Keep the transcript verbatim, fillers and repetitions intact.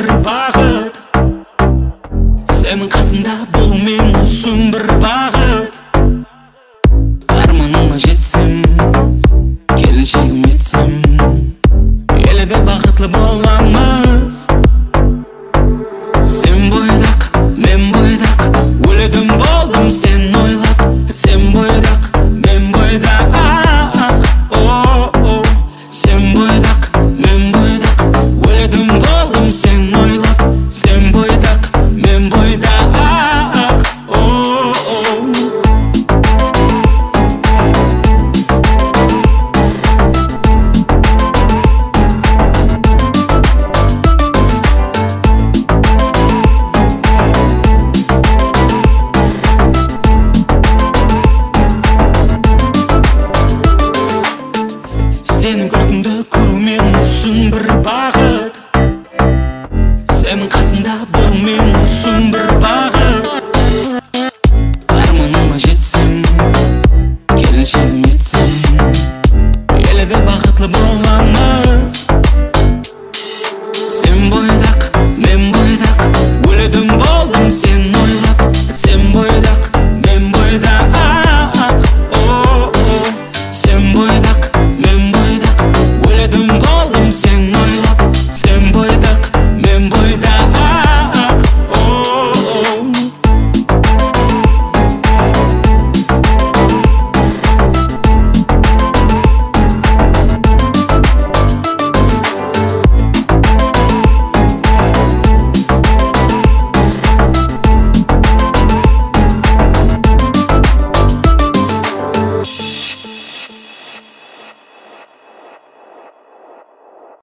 бір бағыт. Сенің қасында бұл мен үшін бір бағыт. Арманыма жетсем, келіншегім етсем, елде бақытлы боламыз. Сен бойдақ, мен бойдақ, өлігім болдым сен ойлап. Сен бойдақ, мен бойдақ, о-о. Сен бойдақ, мен бойдақ, өлігім болдым сен ойлап. Сен бойдақ, мен бойдақ, о-о. Сенің күлкіңді көру мен үшін бір бағыт. Сенің қасында болу мен үшін бір